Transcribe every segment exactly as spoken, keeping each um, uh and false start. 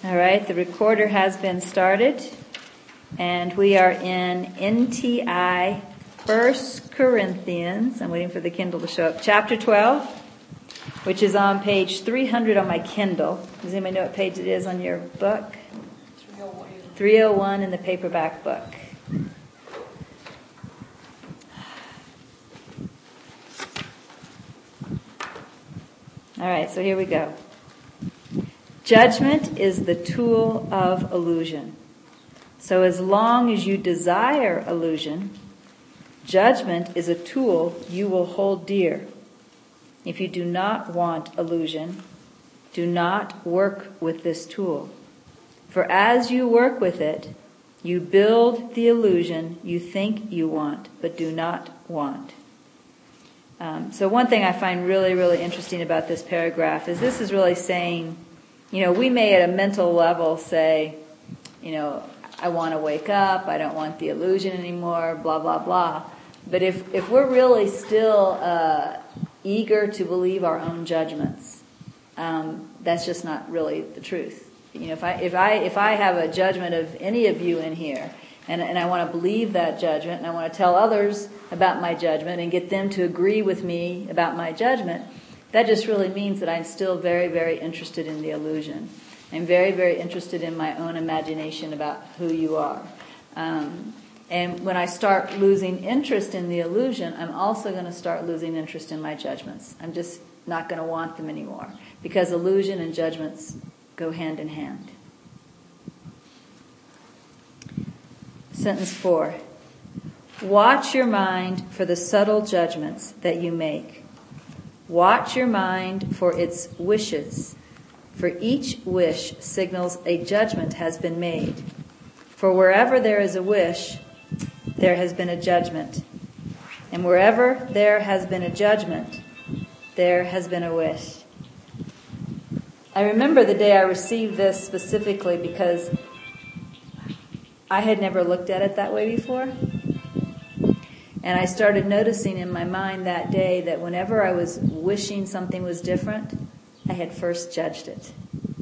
All right, the recorder has been started, and we are in N T I First Corinthians. I'm waiting for the Kindle to show up. Chapter twelve, which is on page three hundred on my Kindle. Does anybody know what page it is on your book? three oh one in the paperback book. All right, so here we go. Judgment is the tool of illusion. So as long as you desire illusion, judgment is a tool you will hold dear. If you do not want illusion, do not work with this tool. For as you work with it, you build the illusion you think you want, but do not want. Um, so one thing I find really, really interesting about this paragraph is this is really saying, you know, we may at a mental level say, you know, I want to wake up, I don't want the illusion anymore, blah, blah, blah. But if, if we're really still uh, eager to believe our own judgments, um, that's just not really the truth. You know, if I if I if I have a judgment of any of you in here, and and I want to believe that judgment, and I want to tell others about my judgment and get them to agree with me about my judgment, that just really means that I'm still very, very interested in the illusion. I'm very, very interested in my own imagination about who you are. Um, and when I start losing interest in the illusion, I'm also going to start losing interest in my judgments. I'm just not going to want them anymore, because illusion and judgments go hand in hand. Sentence four. Watch your mind for the subtle judgments that you make. Watch your mind for its wishes, for each wish signals a judgment has been made. For wherever there is a wish, there has been a judgment. And wherever there has been a judgment, there has been a wish. I remember the day I received this specifically because I had never looked at it that way before. And I started noticing in my mind that day that whenever I was wishing something was different, I had first judged it.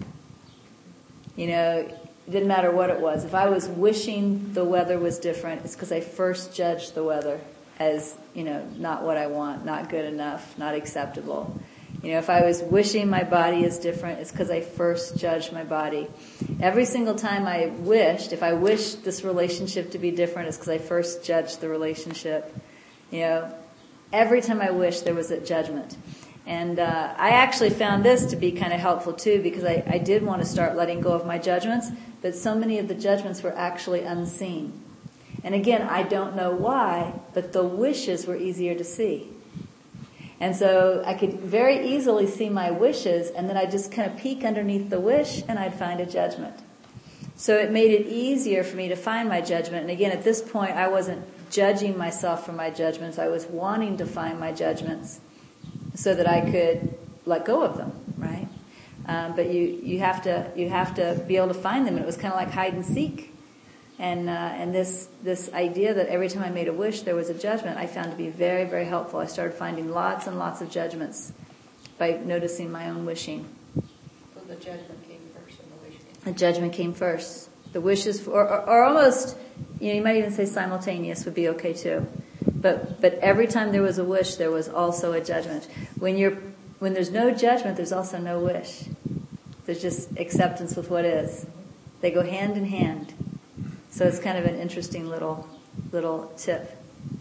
You know, it didn't matter what it was. If I was wishing the weather was different, it's because I first judged the weather as, you know, not what I want, not good enough, not acceptable. You know, if I was wishing my body is different, it's because I first judged my body. Every single time I wished, if I wished this relationship to be different, it's because I first judged the relationship. You know, every time I wished, there was a judgment. And uh, I actually found this to be kind of helpful too, because I, I did want to start letting go of my judgments, but so many of the judgments were actually unseen. And again, I don't know why, but the wishes were easier to see. And so I could very easily see my wishes, and then I'd just kind of peek underneath the wish, and I'd find a judgment. So it made it easier for me to find my judgment. And again, at this point, I wasn't judging myself for my judgments. I was wanting to find my judgments so that I could let go of them, right? Um, but you, you have to you have to be able to find them. And it was kind of like hide and seek. And uh, and this this idea that every time I made a wish there was a judgment, I found to be very, very helpful. I started finding lots and lots of judgments by noticing my own wishing. So the judgment came first and the wish came first. The judgment came first. The wishes, for, or, or almost, you know, you might even say simultaneous would be okay too. But but every time there was a wish, there was also a judgment. When you're when there's no judgment, there's also no wish. There's just acceptance with what is. They go hand in hand. So it's kind of an interesting little little tip.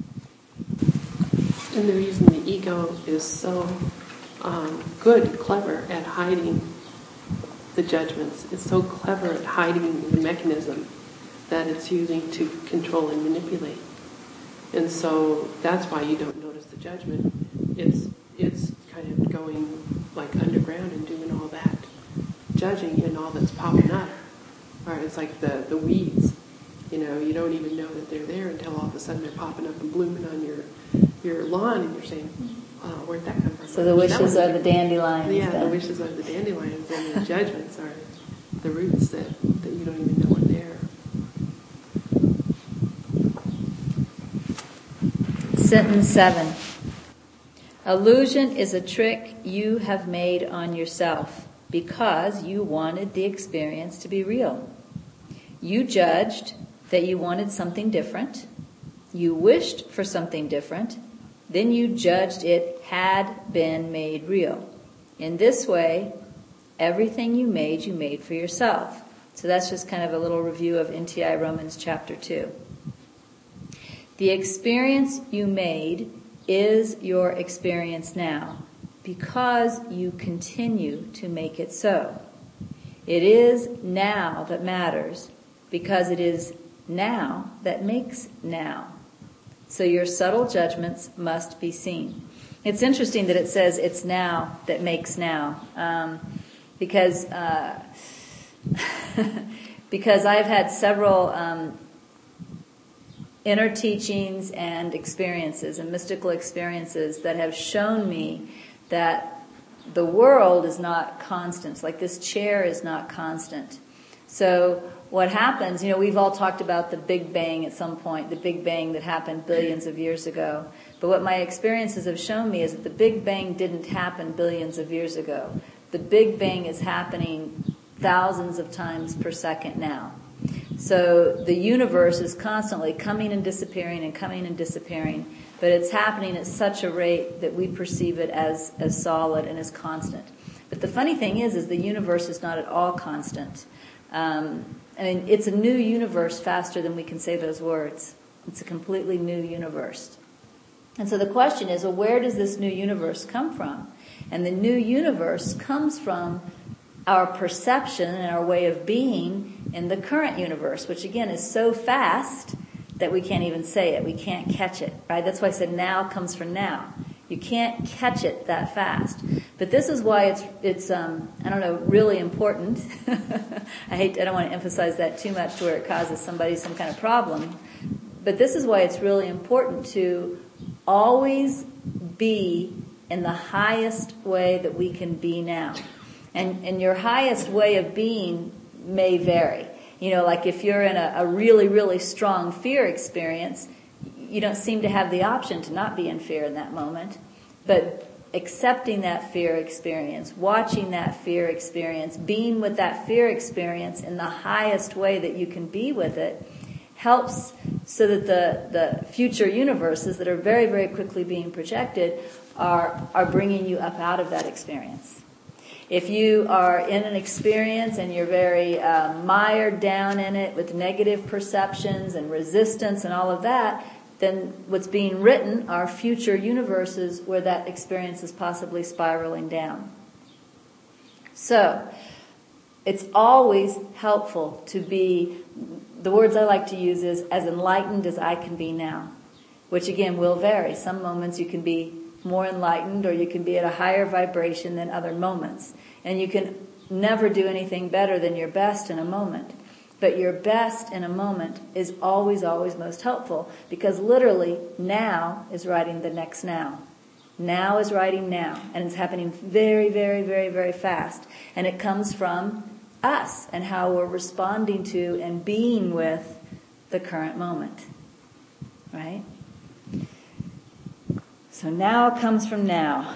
And the reason the ego is so um, good, clever at hiding the judgments, it's so clever at hiding the mechanism that it's using to control and manipulate. And so that's why you don't notice the judgment. It's it's kind of going like underground and doing all that judging and all that's popping up. Or it's like the, the weeds. You know, you don't even know that they're there until all of a sudden they're popping up and blooming on your your lawn, and you're saying, "Oh, where'd that come from?" So the wishes are the dandelions. Yeah, then. the wishes are the dandelions, and the judgments are the roots that, that you don't even know are there. Sentence seven. Illusion is a trick you have made on yourself. because you wanted the experience to be real. You judged that you wanted something different. You wished for something different. Then you judged it had been made real. In this way, everything you made, you made for yourself. So that's just kind of a little review of N T I Romans chapter two. The experience you made is your experience now because you continue to make it so. It is now that matters because it is now that makes now. So your subtle judgments must be seen. It's interesting that it says it's now that makes now, um, because uh, because I've had several um, inner teachings and experiences and mystical experiences that have shown me that the world is not constant. Like this chair is not constant. So what happens, you know, we've all talked about the Big Bang at some point, the Big Bang that happened billions of years ago. But what my experiences have shown me is that the Big Bang didn't happen billions of years ago. The Big Bang is happening thousands of times per second now. So the universe is constantly coming and disappearing and coming and disappearing, but it's happening at such a rate that we perceive it as, as solid and as constant. But the funny thing is, is the universe is not at all constant. Um, I mean, it's a new universe faster than we can say those words. It's a completely new universe. And so the question is, well, where does this new universe come from? And the new universe comes from our perception and our way of being in the current universe, which again is so fast that we can't even say it. We can't catch it, right? That's why I said now comes from now. You can't catch it that fast. But this is why it's, it's um, I don't know, really important. I hate, I don't want to emphasize that too much to where it causes somebody some kind of problem. But this is why it's really important to always be in the highest way that we can be now. And, and your highest way of being may vary. You know, like if you're in a, a really, really strong fear experience, you don't seem to have the option to not be in fear in that moment. But accepting that fear experience, watching that fear experience, being with that fear experience in the highest way that you can be with it, helps so that the, the future universes that are very, very quickly being projected are, are bringing you up out of that experience. If you are in an experience and you're very uh, mired down in it with negative perceptions and resistance and all of that, then what's being written are future universes where that experience is possibly spiraling down. So, it's always helpful to be, the words I like to use is, as enlightened as I can be now, which again will vary. Some moments you can be more enlightened or you can be at a higher vibration than other moments. And you can never do anything better than your best in a moment. But your best in a moment is always, always most helpful because literally now is writing the next now. Now is writing now. And it's happening very, very, very, very fast. And it comes from us and how we're responding to and being with the current moment. Right? So now comes from now.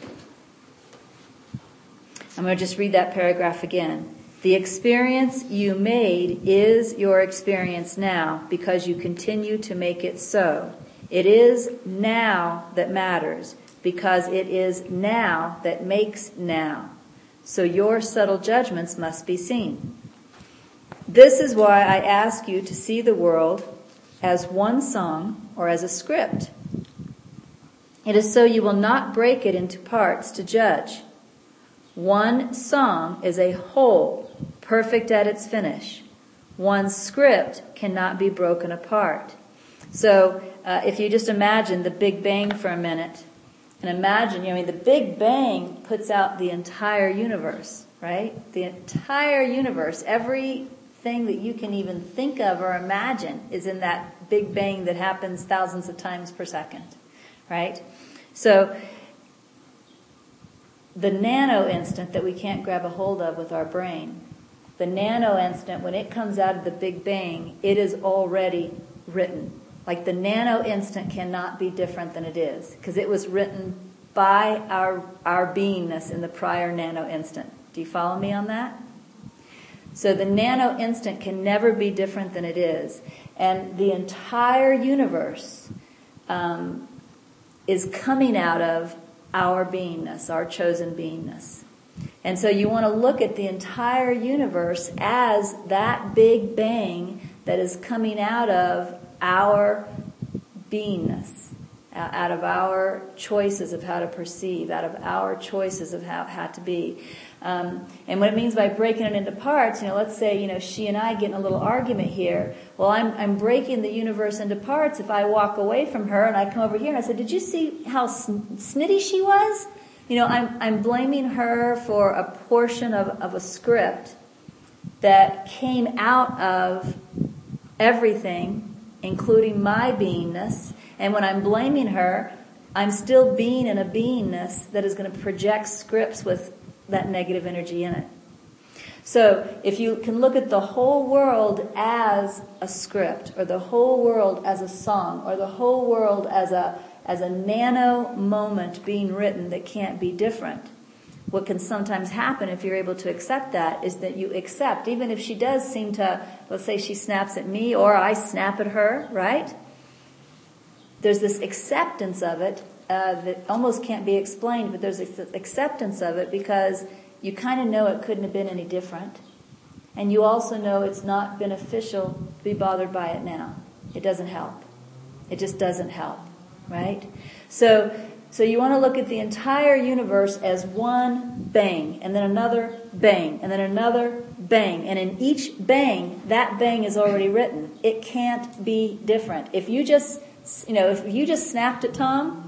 I'm going to just read that paragraph again. The experience you made is your experience now because you continue to make it so. It is now that matters because it is now that makes now. So your subtle judgments must be seen. This is why I ask you to see the world as one song or as a script. It is so you will not break it into parts to judge. One song is a whole, perfect at its finish. One script cannot be broken apart. So uh, if you just imagine the Big Bang for a minute, and imagine, you know, I mean, the Big Bang puts out the entire universe, right? The entire universe, everything that you can even think of or imagine is in that Big Bang that happens thousands of times per second, right? So the nano instant that we can't grab a hold of with our brain, the nano instant, when it comes out of the Big Bang, it is already written. Like the nano instant cannot be different than it is, because it was written by our our beingness in the prior nano instant. Do you follow me on that? So the nano instant can never be different than it is. And the entire universe um, is coming out of our beingness, our chosen beingness. And so you want to look at the entire universe as that big bang that is coming out of our beingness, out of our choices of how to perceive, out of our choices of how, how to be. Um, and what it means by breaking it into parts, you know, let's say, you know, she and I get in a little argument here. Well, I'm, I'm breaking the universe into parts if I walk away from her and I come over here and I said, did you see how snitty she was? You know, I'm, I'm blaming her for a portion of, of a script that came out of everything, including my beingness. And when I'm blaming her, I'm still being in a beingness that is going to project scripts with that negative energy in it. So if you can look at the whole world as a script, or the whole world as a song, or the whole world as a as a nano moment being written that can't be different, what can sometimes happen if you're able to accept that is that you accept, even if she does seem to, let's say she snaps at me or I snap at her, right? There's this acceptance of it uh, that almost can't be explained, but there's this acceptance of it because you kind of know it couldn't have been any different. And you also know it's not beneficial to be bothered by it now. It doesn't help. It just doesn't help, right? So, so you want to look at the entire universe as one bang, and then another bang, and then another bang. And in each bang, that bang is already written. It can't be different. If you just You know, if you just snapped at Tom,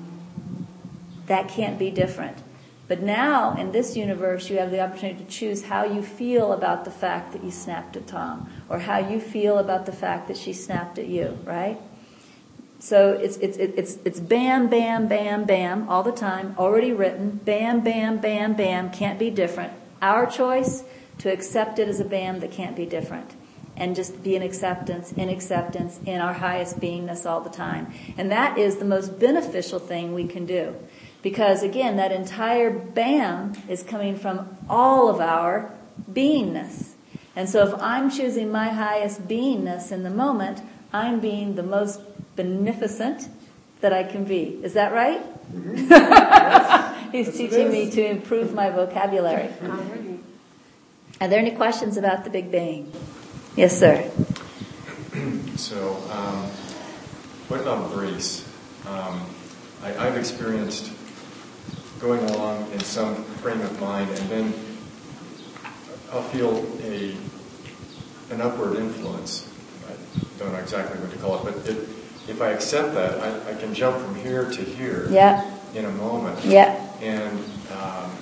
that can't be different. But now, in this universe, you have the opportunity to choose how you feel about the fact that you snapped at Tom, or how you feel about the fact that she snapped at you, right? So it's it's it's it's bam, bam, bam, bam, all the time, already written. Bam, bam, bam, bam, can't be different. Our choice to accept it as a bam that can't be different. And just be in acceptance, in acceptance, in our highest beingness all the time. And that is the most beneficial thing we can do. Because again, that entire bam is coming from all of our beingness. And so if I'm choosing my highest beingness in the moment, I'm being the most beneficent that I can be. Is that right? Mm-hmm. He's yes, teaching me to improve my vocabulary. Are there any questions about the Big Bang? Yes, sir. So, um, what about grace? Um, I, I've experienced going along in some frame of mind, and then I'll feel a an upward influence. I don't know exactly what to call it, but it, if I accept that, I, I can jump from here to here yeah. in a moment. Yeah. And um,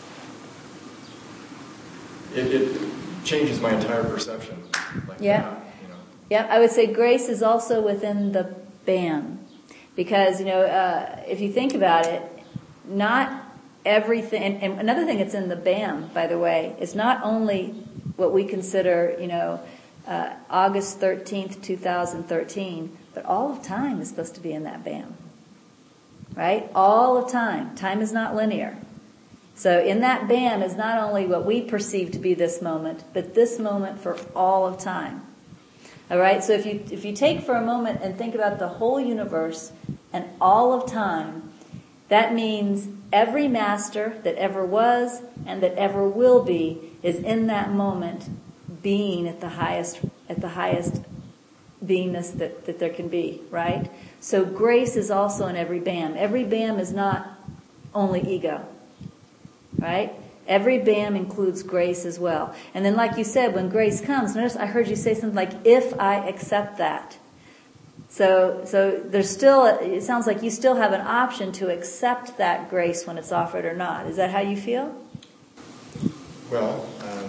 it, it changes my entire perception. Like yeah. that, you know. Yeah, I would say grace is also within the bam. Because, you know, uh, if you think about it, not everything, and, and another thing that's in the bam, by the way, is not only what we consider, you know, uh, August thirteenth, twenty thirteen, but all of time is supposed to be in that bam. Right? All of time. Time is not linear. So in that bam is not only what we perceive to be this moment, but this moment for all of time. All right? So if you if you take for a moment and think about the whole universe and all of time, that means every master that ever was and that ever will be is in that moment being at the highest at the highest beingness that, that there can be, right? So grace is also in every bam. Every bam is not only ego. Right? Every bam includes grace as well. And then like you said, when grace comes, notice I heard you say something like, if I accept that. So, so there's still, it sounds like you still have an option to accept that grace when it's offered or not. Is that how you feel? Well, um,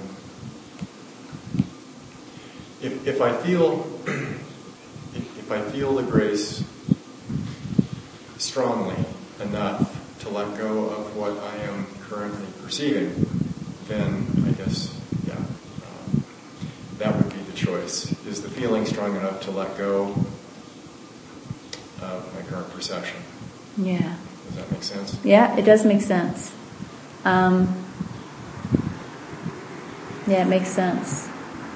if, if I feel, if, if I feel the grace strongly enough to let go of what I am currently perceiving, then I guess, yeah, um, that would be the choice. Is the feeling strong enough to let go of my current perception? Yeah. Does that make sense? Yeah, it does make sense. Um, Yeah, it makes sense.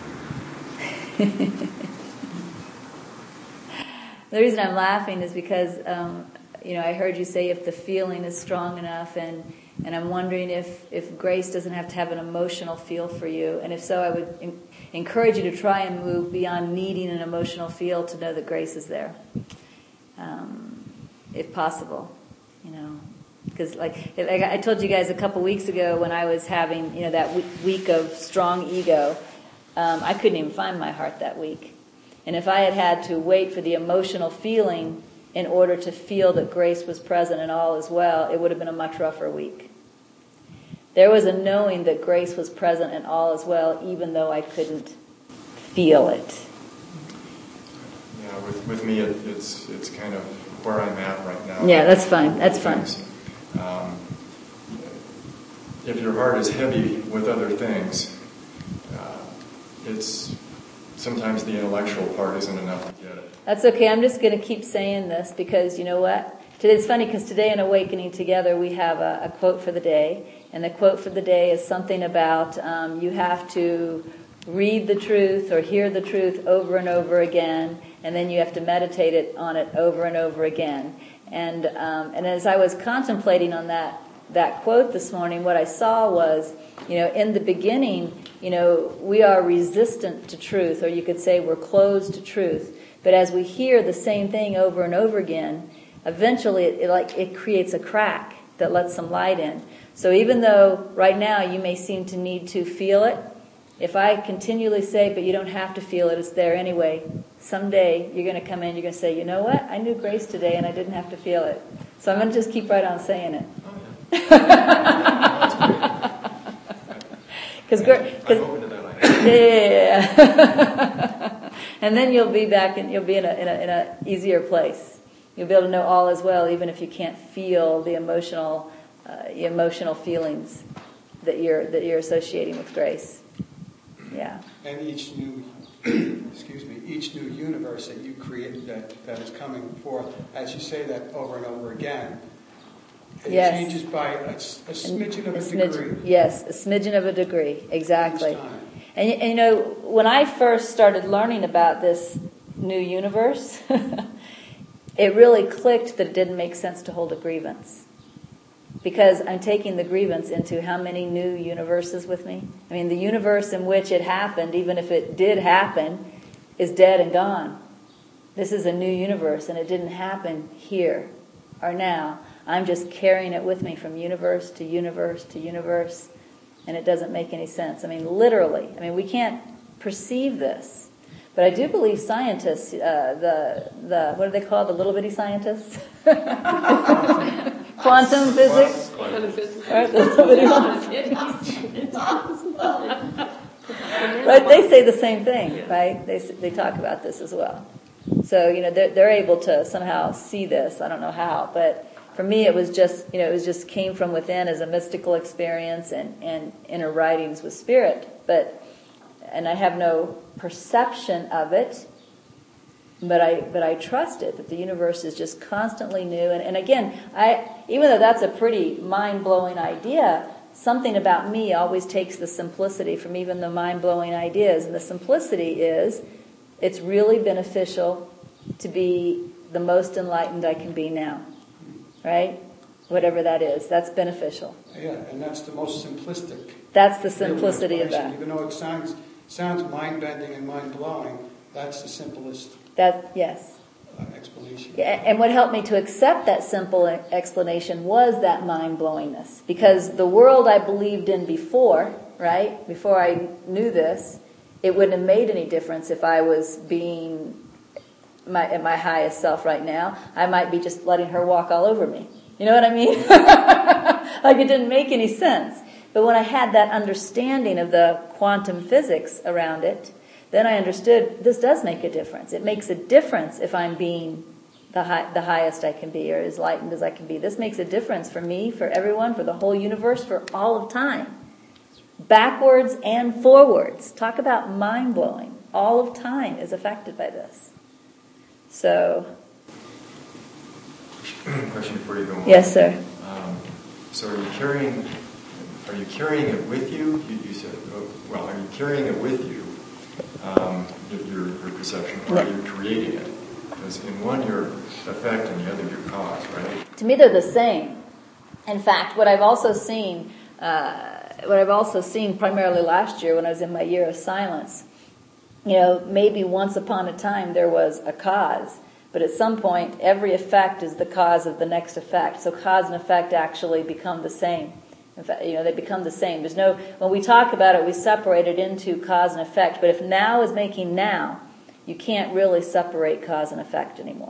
The reason I'm laughing is because, um, you know, I heard you say if the feeling is strong enough, and, and I'm wondering if, if grace doesn't have to have an emotional feel for you. And if so, I would in, encourage you to try and move beyond needing an emotional feel to know that grace is there, um, if possible, you know. Because like, like I told you guys a couple weeks ago when I was having, you know, that week of strong ego, um, I couldn't even find my heart that week. And if I had had to wait for the emotional feeling in order to feel that grace was present and all is well, it would have been a much rougher week. There was a knowing that grace was present and all is well, even though I couldn't feel it. Yeah, with, with me, it, it's it's kind of where I'm at right now. Yeah, that's fine. That's fine. Um, if your heart is heavy with other things, uh, it's sometimes the intellectual part isn't enough to get it. That's okay. I'm just going to keep saying this because you know what? Today, it's funny because today in Awakening Together we have a, a quote for the day, and the quote for the day is something about um, you have to read the truth or hear the truth over and over again, and then you have to meditate it on it over and over again. And um, and as I was contemplating on that that quote this morning, what I saw was, you know, in the beginning, you know, we are resistant to truth, or you could say we're closed to truth. But as we hear the same thing over and over again, eventually it, it like it creates a crack that lets some light in. So even though right now you may seem to need to feel it, if I continually say, but you don't have to feel it, it's there anyway, someday you're going to come in, you're going to say, you know what, I knew grace today and I didn't have to feel it. So I'm going to just keep right on saying it. Because I'm open to that idea. Yeah, yeah. And then you'll be back and you'll be in a in a in a easier place. You'll be able to know all is well, even if you can't feel the emotional uh, emotional feelings that you're that you're associating with grace. Yeah. And each new, excuse me, each new universe that you create that, that is coming forth, as you say that over and over again, it yes. changes by a, a smidgen of a, a smidgen, degree. Yes, a smidgen of a degree, exactly. Each time. And, and you know, when I first started learning about this new universe, it really clicked that it didn't make sense to hold a grievance. Because I'm taking the grievance into how many new universes with me? I mean, the universe in which it happened, even if it did happen, is dead and gone. This is a new universe, and it didn't happen here or now. I'm just carrying it with me from universe to universe to universe, and it doesn't make any sense. I mean, literally. I mean, we can't perceive this. But I do believe scientists, uh, the, the, what do they call it, the little bitty scientists? Quantum physics? Quantum physics. Right, the little bitty right, they say the same thing, right? They they talk about this as well. So, you know, they're, they're able to somehow see this. I don't know how, but for me it was just, you know, it was just came from within as a mystical experience and, and inner writings with spirit. But, and I have no perception of it, but I but I trust it, that the universe is just constantly new. And, and again, I even though that's a pretty mind-blowing idea, something about me always takes the simplicity from even the mind-blowing ideas. And the simplicity is, it's really beneficial to be the most enlightened I can be now. Right? Whatever that is, that's beneficial. Yeah, and that's the most simplistic. That's the simplicity of that. Even though it sounds sounds mind-bending and mind-blowing, that's the simplest That yes. uh, explanation. Yeah, and what helped me to accept that simple explanation was that mind-blowingness. Because the world I believed in before, right, before I knew this, it wouldn't have made any difference if I was being my, at my highest self right now. I might be just letting her walk all over me. You know what I mean? Like it didn't make any sense. But when I had that understanding of the quantum physics around it, then I understood this does make a difference. It makes a difference if I'm being the high, the highest I can be or as enlightened as I can be. This makes a difference for me, for everyone, for the whole universe, for all of time. Backwards and forwards. Talk about mind-blowing. All of time is affected by this. So... Question before you go on. Yes, sir. Um, so are you carrying are you carrying it with you? You, you said, oh, well, are you carrying it with you, um, your, your perception, or are you creating it? Because in one you're effect and the other you're cause, right? To me, they're the same. In fact, what I've also seen, uh, what I've also seen primarily last year when I was in my year of silence, you know, maybe once upon a time there was a cause, but at some point every effect is the cause of the next effect. So cause and effect actually become the same. In fact, you know, they become the same. There's no, when we talk about it, we separate it into cause and effect. But if now is making now, you can't really separate cause and effect anymore.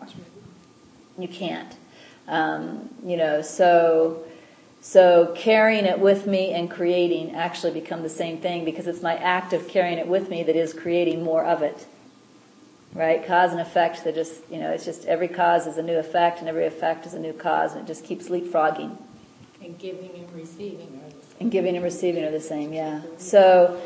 You can't. Um, you know, so so carrying it with me and creating actually become the same thing, because it's my act of carrying it with me that is creating more of it. Right? Cause and effect, they just, you know, it's just every cause is a new effect and every effect is a new cause, and it just keeps leapfrogging. And giving and receiving are the same. And giving and receiving are the same, yeah. So,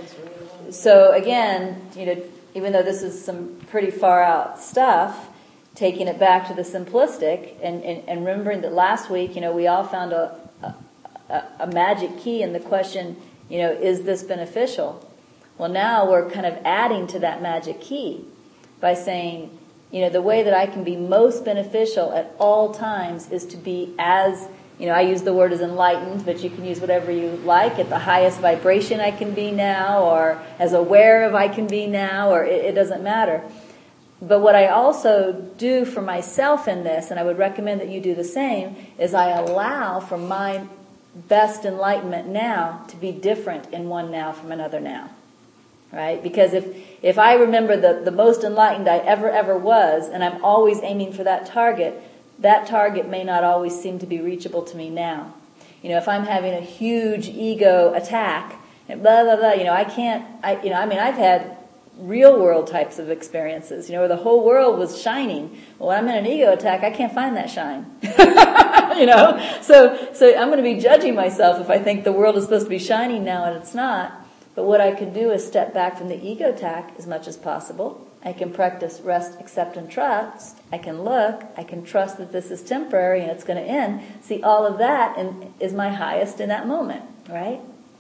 so again, you know, even though this is some pretty far out stuff, taking it back to the simplistic and, and, and remembering that last week, you know, we all found a, a, a magic key in the question, you know, is this beneficial? Well, now we're kind of adding to that magic key by saying, you know, the way that I can be most beneficial at all times is to be as, you know, I use the word as enlightened, but you can use whatever you like, at the highest vibration I can be now, or as aware of I can be now, or it, it doesn't matter. But what I also do for myself in this, and I would recommend that you do the same, is I allow for my best enlightenment now to be different in one now from another now. Right? Because if, if I remember the, the most enlightened I ever, ever was, and I'm always aiming for that target, that target may not always seem to be reachable to me now. You know, if I'm having a huge ego attack, and blah, blah, blah, you know, I can't, I, you know, I mean, I've had real world types of experiences, you know, where the whole world was shining. Well, when I'm in an ego attack, I can't find that shine. You know? So, so I'm going to be judging myself if I think the world is supposed to be shining now and it's not. But what I can do is step back from the ego attack as much as possible. I can practice rest, accept, and trust. I can look. I can trust that this is temporary and it's going to end. See, all of that in, is my highest in that moment, right?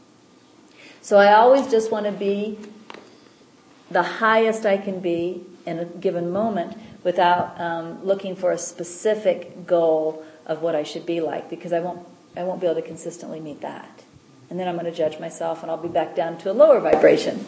So I always just want to be the highest I can be in a given moment without um, looking for a specific goal of what I should be like, because I won't I won't be able to consistently meet that. And then I'm going to judge myself and I'll be back down to a lower vibration.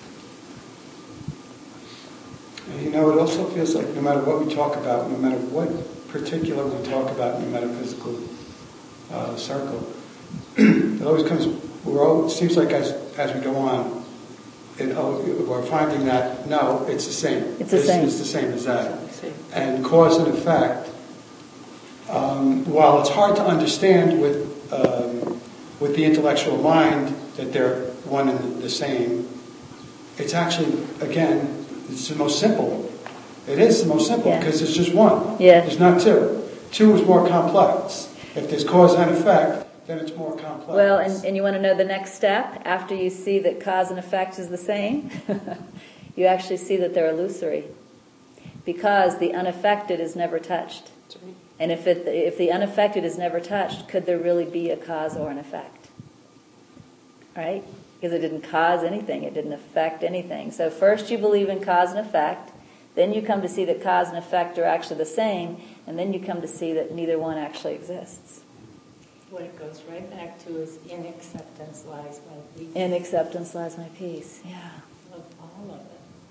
You know, it also feels like no matter what we talk about, no matter what particular we talk about in the metaphysical uh, circle, it always comes, we're all, it seems like as as we go on, it, oh, we're finding that, no, it's the same. It's the it's, same. It's the same as that. And cause and effect, um, while it's hard to understand with um, with the intellectual mind that they're one and the same, it's actually, again, it's the most simple. It is the most simple, yeah, because it's just one. Yeah. There's not two. Two is more complex. If there's cause and effect, then it's more complex. Well, and, and you want to know the next step? After you see that cause and effect is the same, you actually see that they're illusory. Because the unaffected is never touched. And if it, if the unaffected is never touched, could there really be a cause or an effect? Right? Because it didn't cause anything. It didn't affect anything. So first you believe in cause and effect. Then you come to see that cause and effect are actually the same. And then you come to see that neither one actually exists. What it goes right back to is in acceptance lies my peace. In acceptance lies my peace. Yeah. Of all of it.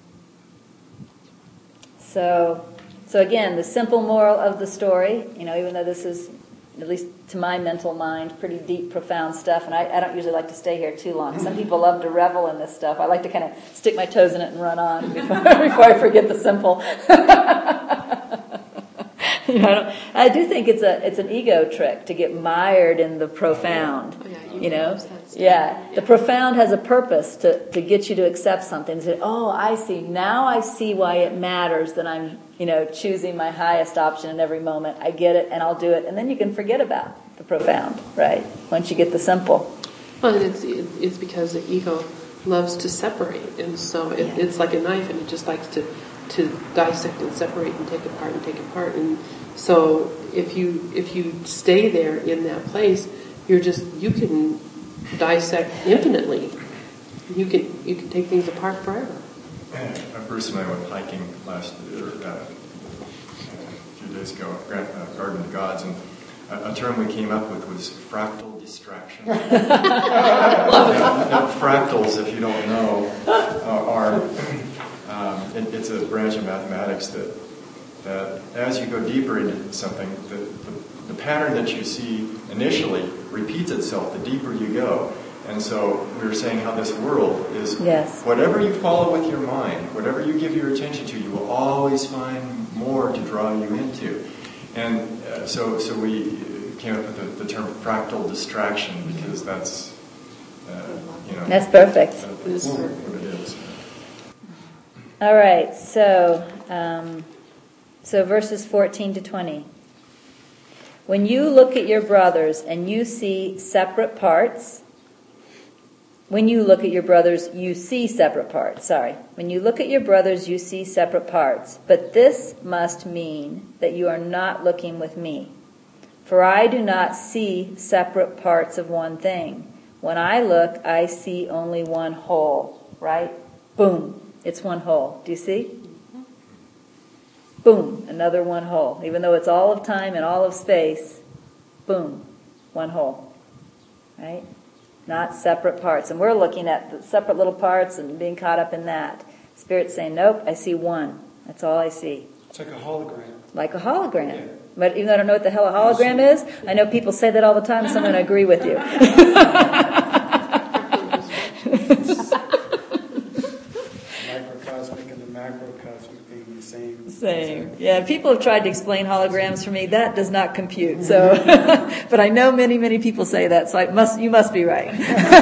So, so again, the simple moral of the story, you know, even though this is, at least to my mental mind, pretty deep, profound stuff, and I, I don't usually like to stay here too long. Some people love to revel in this stuff. I like to kind of stick my toes in it and run on before, before I forget the simple. You know, I, don't, I do think it's a it's an ego trick to get mired in the profound. Oh, yeah, you know, yeah. The profound has a purpose to, to get you to accept something. Say, oh, I see. Now I see why it matters that I'm, you know, choosing my highest option in every moment. I get it, and I'll do it, and then you can forget about the profound, right? Once you get the simple. Well, it's it's because the ego loves to separate, and so it, Yeah. it's like a knife, and it just likes to. to dissect and separate and take apart and take apart. And so if you if you stay there in that place, you're just, you can dissect infinitely. You could you could take things apart forever. Uh, Bruce and I went hiking last year, uh, a few days ago, at uh, Garden of the Gods, and a, a term we came up with was fractal distraction. now, now, fractals, if you don't know, uh, are um, it, it's a branch of mathematics that that as you go deeper into something, the, the, the pattern that you see initially repeats itself the deeper you go. And so we were saying how this world is, yes. whatever you follow with your mind, whatever you give your attention to, you will always find more to draw you into. And uh, so so we came up with the, the term fractal distraction because that's, uh, you know. That's perfect. That's what it is. All right, so um, so verses fourteen to twenty. When you look at your brothers and you see separate parts, when you look at your brothers, you see separate parts. Sorry. When you look at your brothers, you see separate parts. But this must mean that you are not looking with me. For I do not see separate parts of one thing. When I look, I see only one whole. Right? Boom. It's one whole. Do you see? Boom. Another one whole. Even though it's all of time and all of space, boom. One whole. Right? Not separate parts. And we're looking at the separate little parts and being caught up in that. Spirit's saying, nope, I see one. That's all I see. It's like a hologram. Like a hologram. Yeah. But even though I don't know what the hell a hologram is, I know people say that all the time, so I'm going to agree with you. Microcosmic and the macrocosmic being the same. Same. Yeah, people have tried to explain holograms for me. That does not compute. So, but I know many, many people say that, so I must, you must be right.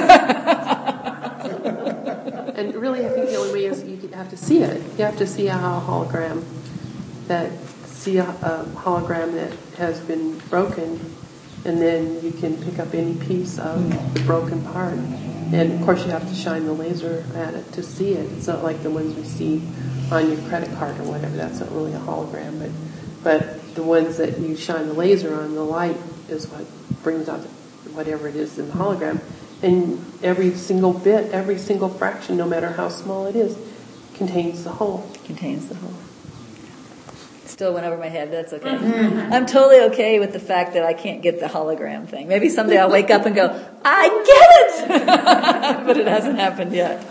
And really, I think the only way is you have to see it. You have to see how a hologram that see a, a hologram that has been broken, and then you can pick up any piece of the broken part. And of course, you have to shine the laser at it to see it. It's not like the ones we see on your credit card or whatever. That's not really a hologram, but but the ones that you shine the laser on, the light is what brings out whatever it is in the hologram. And every single bit, every single fraction, no matter how small it is, contains the whole. Contains the whole. Still went over my head, but that's okay. I'm totally okay with the fact that I can't get the hologram thing. Maybe someday I'll wake up and go, I get it! But it hasn't happened yet.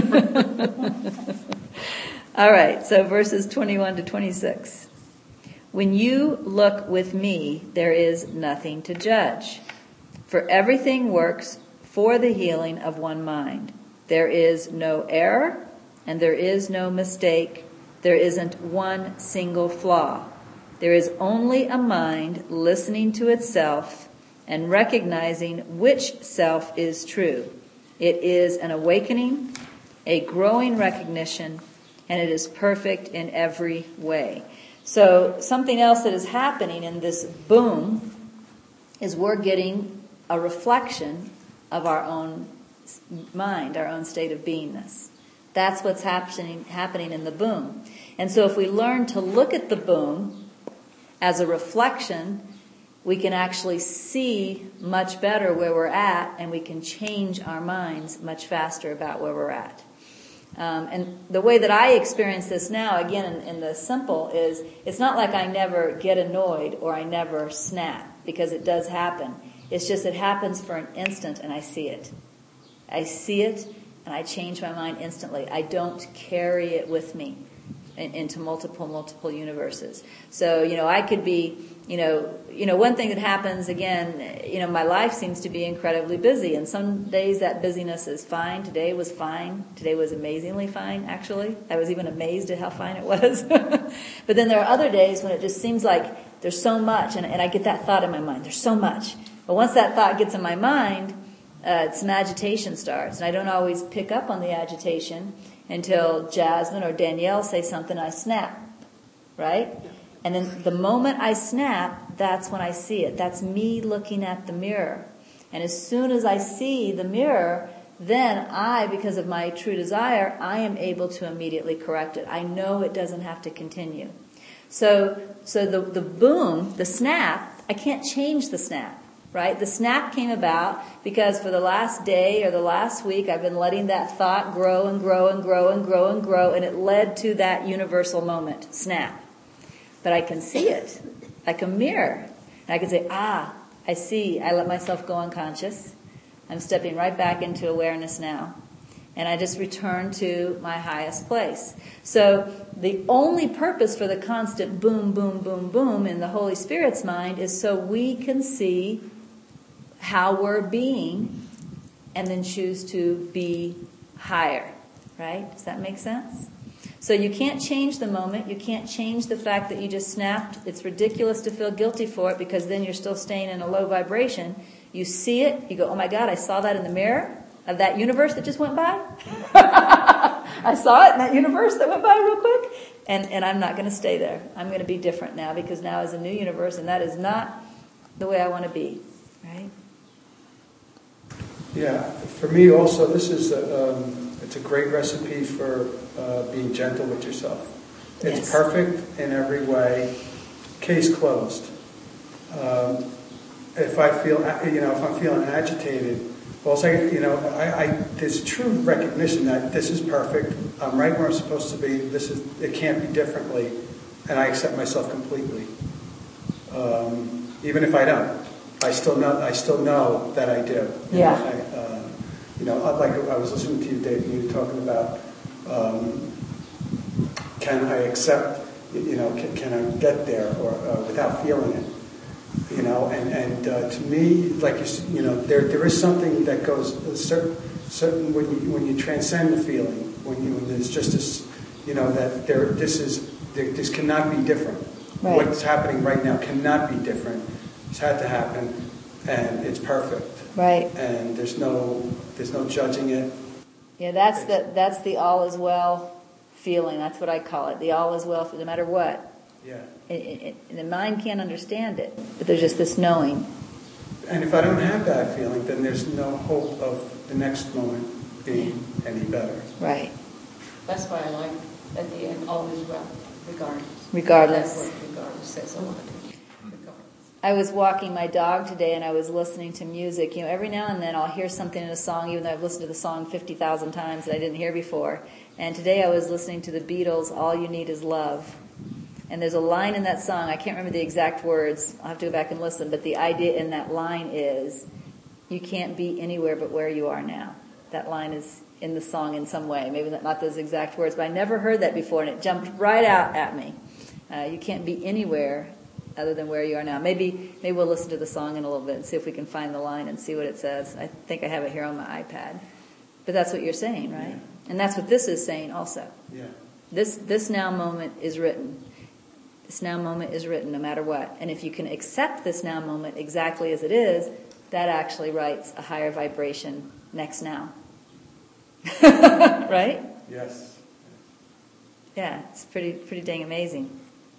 All right, so verses twenty-one to twenty-six. When you look with me, there is nothing to judge. For everything works for the healing of one mind. There is no error, and there is no mistake. There isn't one single flaw. There is only a mind listening to itself and recognizing which self is true. It is an awakening, a growing recognition, and it is perfect in every way. So something else that is happening in this boom is we're getting a reflection of our own mind, our own state of beingness. That's what's happening happening in the boom. And so if we learn to look at the boom as a reflection, we can actually see much better where we're at, and we can change our minds much faster about where we're at. Um, and the way that I experience this now, again, in, in the simple, is it's not like I never get annoyed or I never snap, because it does happen. It's just it happens for an instant and I see it. I see it and I change my mind instantly. I don't carry it with me in, into multiple, multiple universes. So, you know, I could be, you know, you know, one thing that happens, again, you know, my life seems to be incredibly busy, and some days that busyness is fine. Today was fine. Today was amazingly fine, actually. I was even amazed at how fine it was. But then there are other days when it just seems like there's so much, and, and I get that thought in my mind. There's so much. But once that thought gets in my mind, uh, some agitation starts, and I don't always pick up on the agitation until Jasmine or Danielle say something, I snap, right? And then the moment I snap, that's when I see it. That's me looking at the mirror. And as soon as I see the mirror, then I, because of my true desire, I am able to immediately correct it. I know it doesn't have to continue. So, so the, the boom, the snap, I can't change the snap. right? The snap came about because for the last day or the last week, I've been letting that thought grow and grow and grow and grow and grow, and it led to that universal moment, snap. But I can see it, like a mirror. And I can say, ah, I see. I let myself go unconscious. I'm stepping right back into awareness now. And I just return to my highest place. So the only purpose for the constant boom, boom, boom, boom in the Holy Spirit's mind is so we can see how we're being and then choose to be higher. Right? Does that make sense? So you can't change the moment. You can't change the fact that you just snapped. It's ridiculous to feel guilty for it because then you're still staying in a low vibration. You see it. You go, oh my God, I saw that in the mirror of that universe that just went by. I saw it in that universe that went by real quick. And, and I'm not going to stay there. I'm going to be different now because now is a new universe and that is not the way I want to be. Right? Yeah. For me also, this is a, um, it's a great recipe for uh, being gentle with yourself. It's yes. perfect in every way. Case closed. Um, if I feel, you know, if I'm feeling agitated, well, say, you know, I, I, there's true recognition that this is perfect. I'm right where I'm supposed to be. This is, it can't be differently, and I accept myself completely. Um, even if I don't, I still know. I still know that I do. Yeah. You know, I, uh, you know, like I was listening to you, Dave, and you were talking about, um, can I accept? You know, can, can I get there or uh, without feeling it? You know, and and uh, to me, like you, you know, there there is something that goes a certain certain when you when you transcend the feeling, when you when there's just this, you know, that there this is there, this cannot be different. Right. What's happening right now cannot be different. It's had to happen, and it's perfect. Right. And there's no there's no judging it. Yeah, that's the that's the all is well feeling. That's what I call it. The all is well, no matter what. Yeah. It, it, it, the mind can't understand it, but there's just this knowing. And if I don't have that feeling, then there's no hope of the next moment being any better. Right. That's why I like at the end, always well, regardless. Regardless. That word regardless says a lot. Regardless. I was walking my dog today and I was listening to music. You know, every now and then I'll hear something in a song, even though I've listened to the song fifty thousand times that I didn't hear before. And today I was listening to the Beatles, All You Need Is Love. And there's a line in that song, I can't remember the exact words, I'll have to go back and listen, but the idea in that line is, you can't be anywhere but where you are now. That line is in the song in some way, maybe not those exact words, but I never heard that before and it jumped right out at me. Uh, you can't be anywhere other than where you are now. Maybe maybe we'll listen to the song in a little bit and see if we can find the line and see what it says. I think I have it here on my iPad. But that's what you're saying, right? Yeah. And that's what this is saying also. Yeah. This this now moment is written. This now moment is written no matter what. And if you can accept this now moment exactly as it is, that actually writes a higher vibration next now. Right? Yes. Yeah, it's pretty pretty dang amazing.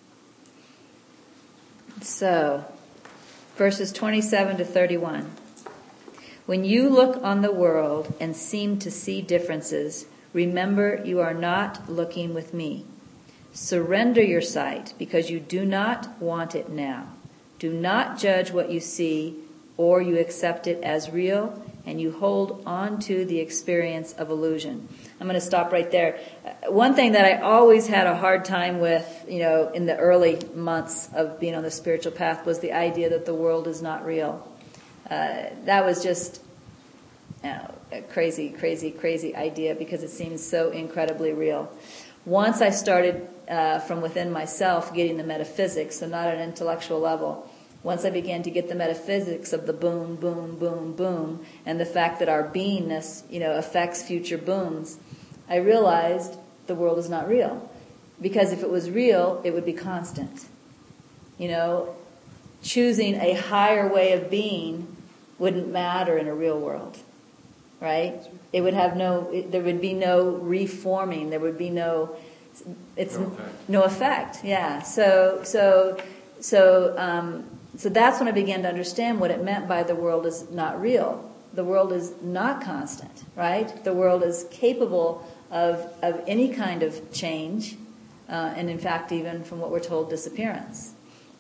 So, verses twenty-seven to thirty-one. When you look on the world and seem to see differences, remember you are not looking with me. Surrender your sight because you do not want it now. Do not judge what you see or you accept it as real and you hold on to the experience of illusion. I'm going to stop right there. One thing that I always had a hard time with, you know, in the early months of being on the spiritual path was the idea that the world is not real. Uh, that was just, you know, a crazy, crazy, crazy idea because it seems so incredibly real. Once I started uh, from within myself getting the metaphysics, so not at an intellectual level, once I began to get the metaphysics of the boom, boom, boom, boom, and the fact that our beingness, you know, affects future booms, I realized the world is not real. Because if it was real, it would be constant. You know, choosing a higher way of being wouldn't matter in a real world, right? It would have no, it, there would be no reforming. There would be no, it's no effect. No effect. Yeah. So, so, so, um, so that's when I began to understand what it meant by the world is not real. The world is not constant, right? The world is capable of of any kind of change, uh, and in fact, even from what we're told, disappearance.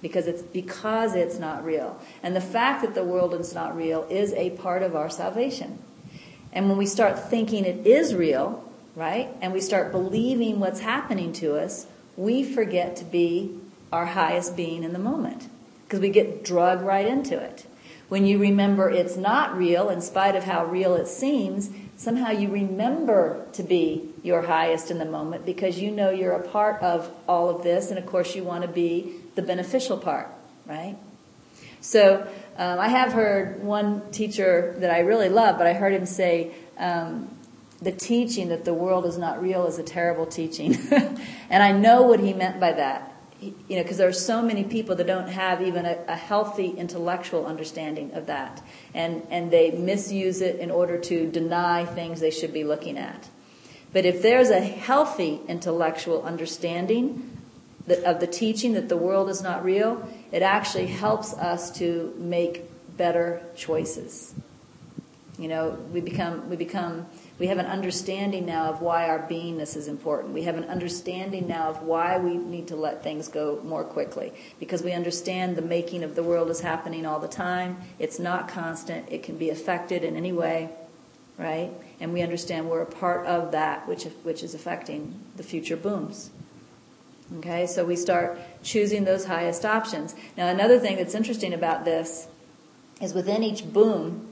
because it's because it's not real. And the fact that the world is not real is a part of our salvation. And when we start thinking it is real, right, and we start believing what's happening to us, we forget to be our highest being in the moment because we get drugged right into it. When you remember it's not real, in spite of how real it seems, somehow you remember to be your highest in the moment because you know you're a part of all of this, and of course you want to be the beneficial part, right? So um, I have heard one teacher that I really love, but I heard him say um, the teaching that the world is not real is a terrible teaching. And I know what he meant by that. You know, because there are so many people that don't have even a, a healthy intellectual understanding of that. And, and they misuse it in order to deny things they should be looking at. But if there's a healthy intellectual understanding that, of the teaching that the world is not real, it actually helps us to make better choices. You know, we become, we become, we have an understanding now of why our beingness is important. We have an understanding now of why we need to let things go more quickly. Because we understand the making of the world is happening all the time. It's not constant. It can be affected in any way, right? And we understand we're a part of that which, which is affecting the future booms. Okay, so we start choosing those highest options. Now, another thing that's interesting about this is within each boom,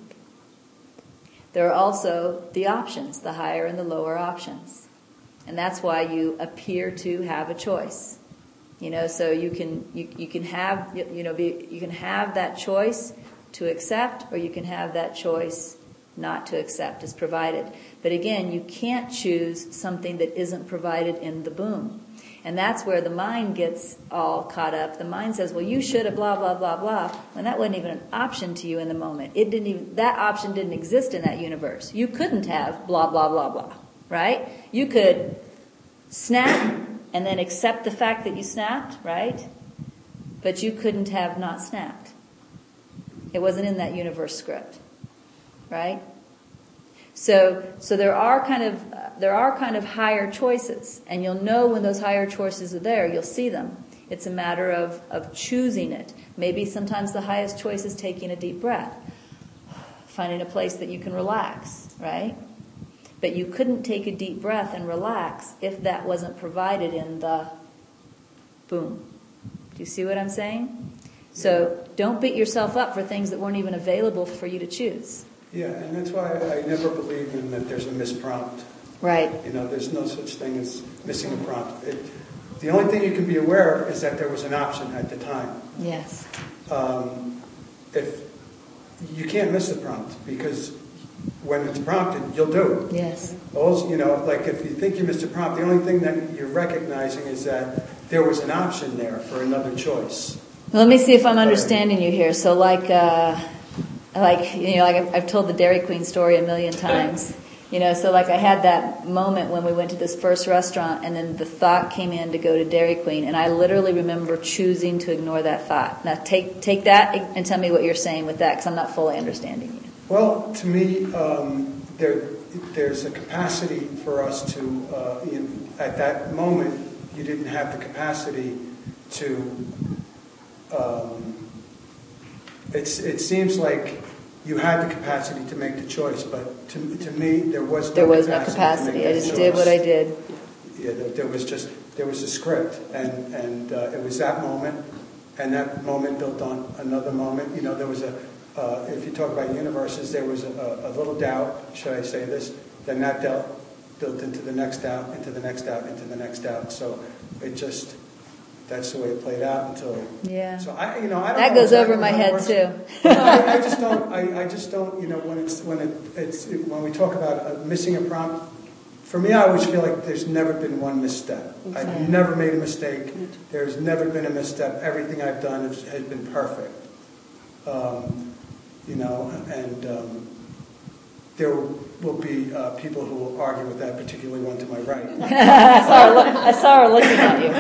there are also the options, the higher and the lower options. And that's why you appear to have a choice. You know, so you can you, you can have you know be, you can have that choice to accept, or you can have that choice not to accept as provided. But again, you can't choose something that isn't provided in the boom. And that's where the mind gets all caught up. The mind says, well, you should have blah, blah, blah, blah, when that wasn't even an option to you in the moment. It didn't even, that option didn't exist in that universe. You couldn't have blah, blah, blah, blah, right? You could snap and then accept the fact that you snapped, right? But you couldn't have not snapped. It wasn't in that universe script, right? So, so there are kind of uh, there are kind of higher choices, and you'll know when those higher choices are there. You'll see them. It's a matter of of choosing it. Maybe sometimes the highest choice is taking a deep breath, finding a place that you can relax, right? But you couldn't take a deep breath and relax if that wasn't provided in the boom. Do you see what I'm saying? So don't beat yourself up for things that weren't even available for you to choose. Yeah, and that's why I never believe in that there's a misprompt. Right. You know, there's no such thing as missing a prompt. It, the only thing you can be aware of is that there was an option at the time. Yes. Um, if you can't miss the prompt, because when it's prompted, you'll do it. Yes. Also, you know, like if you think you missed a prompt, the only thing that you're recognizing is that there was an option there for another choice. Well, let me see if I'm understanding you here. So, like. Uh, Like, you know, like I've, I've told the Dairy Queen story a million times. You know, so like I had that moment when we went to this first restaurant and then the thought came in to go to Dairy Queen, and I literally remember choosing to ignore that thought. Now take take that and tell me what you're saying with that, because I'm not fully understanding you. Well, to me, um, there there's a capacity for us to, uh, in, at that moment, you didn't have the capacity to... Um, It's, it seems like you had the capacity to make the choice, but to, to me, there was no there was capacity. no capacity. To make I just choice. did what I did. Yeah, there, there was just there was a script, and and uh, it was that moment, and that moment built on another moment. You know, there was a uh, if you talk about universes, there was a, a little doubt. Should I say this? Then that doubt built into the next doubt, into the next doubt, into the next doubt. So it just. That's the way it played out until. Yeah. So I, you know, I don't that know goes exactly over my head works. too. I, I just don't. I, I just don't. You know, when it's when it, it's when we talk about uh, missing a prompt. For me, I always feel like there's never been one misstep. Exactly. I've never made a mistake. There's never been a misstep. Everything I've done has, has been perfect. Um, you know, and um, there will be uh, people who will argue with that, particularly one to my right. I saw her. Look, I saw her looking at you.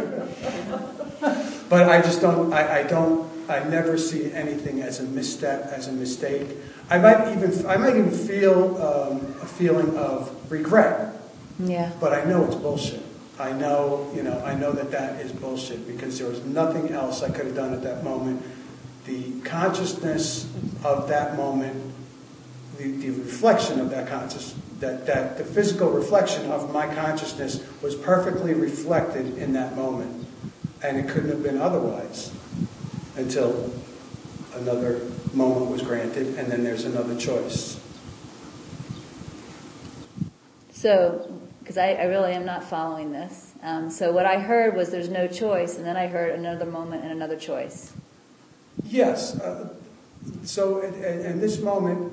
But I just don't, I, I don't, I never see anything as a misstep, as a mistake. I might even, I might even feel um, a feeling of regret. Yeah. But I know it's bullshit. I know, you know, I know that that is bullshit because there was nothing else I could have done at that moment. The consciousness of that moment, the, the reflection of that consciousness, that, that the physical reflection of my consciousness was perfectly reflected in that moment. And it couldn't have been otherwise until another moment was granted, and then there's another choice. So, because I, I really am not following this. Um, so what I heard was there's no choice, and then I heard another moment and another choice. Yes. Uh, so in, in this moment,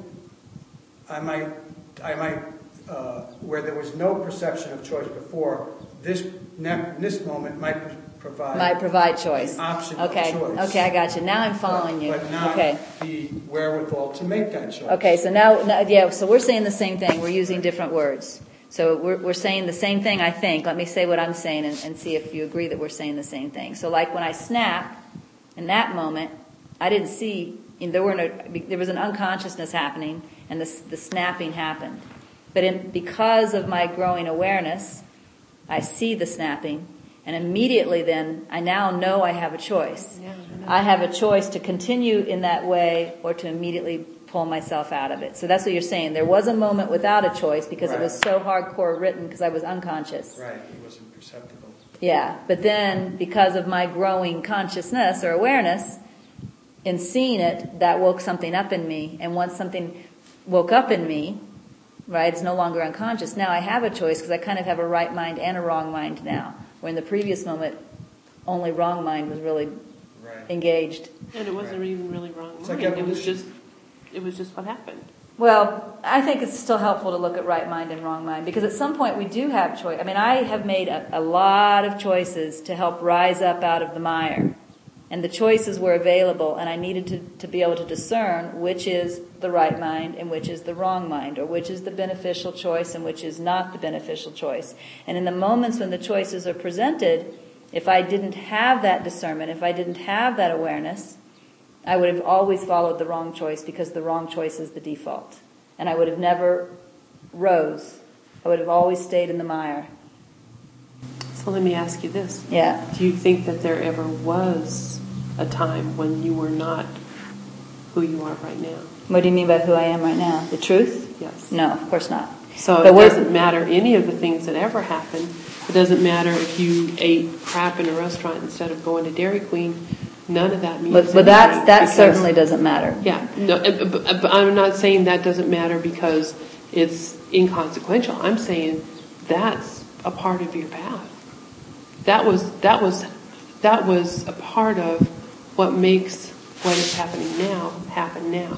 I might, I might, uh, where there was no perception of choice before, this ne- this moment might provide Might provide choice. the option Okay. of choice. Okay, I got you. Now I'm following but, you. But not okay. the wherewithal to make that choice. Okay, so now, now, yeah, so we're saying the same thing. We're using different words. So we're, we're saying the same thing, I think. Let me say what I'm saying and, and see if you agree that we're saying the same thing. So like when I snap, in that moment, I didn't see, you know, there were no, there was an unconsciousness happening, and the, the snapping happened. But in, because of my growing awareness, I see the snapping, and immediately then, I now know I have a choice. Yeah, I have a choice to continue in that way or to immediately pull myself out of it. So that's what you're saying. There was a moment without a choice because Right. it was so hardcore written because I was unconscious. Right, it wasn't perceptible. Yeah, but then because of my growing consciousness or awareness, in seeing it, that woke something up in me. And once something woke up in me, right, it's no longer unconscious. Now I have a choice because I kind of have a right mind and a wrong mind now. Where in the previous moment, only wrong mind was really Right. engaged. And it wasn't Right. even really wrong It's like mind. It was evolution. just, it was just what happened. Well, I think it's still helpful to look at right mind and wrong mind because at some point we do have choice. I mean, I have made a, a lot of choices to help rise up out of the mire. And the choices were available, and I needed to, to be able to discern which is the right mind and which is the wrong mind, or which is the beneficial choice and which is not the beneficial choice. And in the moments when the choices are presented, if I didn't have that discernment, if I didn't have that awareness, I would have always followed the wrong choice because the wrong choice is the default. And I would have never rose. I would have always stayed in the mire. So let me ask you this. Yeah. Do you think that there ever was a time when you were not who you are right now? What do you mean by who I am right now? The truth? Yes. No, of course not. So But it we're- doesn't matter any of the things that ever happened. It doesn't matter if you ate crap in a restaurant instead of going to Dairy Queen. None of that means But, but anything that, that because- certainly doesn't matter. Yeah, no, uh, but, but I'm not saying that doesn't matter because it's inconsequential. I'm saying that's a part of your path. That was that was that was a part of what makes what is happening now happen now.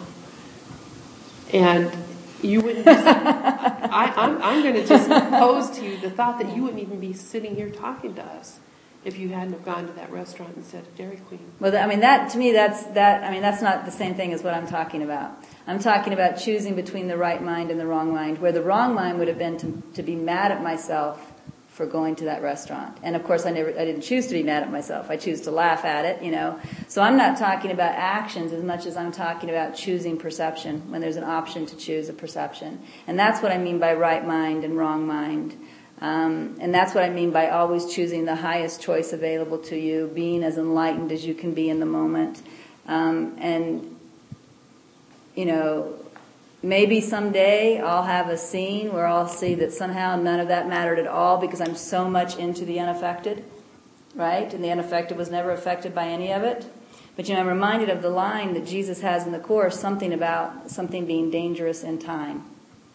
And you wouldn't. Just, I, I'm, I'm going to just pose to you the thought that you wouldn't even be sitting here talking to us if you hadn't have gone to that restaurant instead of Dairy Queen. Well, I mean, that, to me, that's, that, I mean, that's not the same thing as what I'm talking about. I'm talking about choosing between the right mind and the wrong mind, where the wrong mind would have been to, to be mad at myself for going to that restaurant. And of course, I never, I didn't choose to be mad at myself. I choose to laugh at it, you know. So I'm not talking about actions as much as I'm talking about choosing perception, when there's an option to choose a perception. And that's what I mean by right mind and wrong mind. Um, and that's what I mean by always choosing the highest choice available to you, being as enlightened as you can be in the moment. Um, and, you know, maybe someday I'll have a scene where I'll see that somehow none of that mattered at all because I'm so much into the unaffected, right? And the unaffected was never affected by any of it. But, you know, I'm reminded of the line that Jesus has in the Course, something about something being dangerous in time.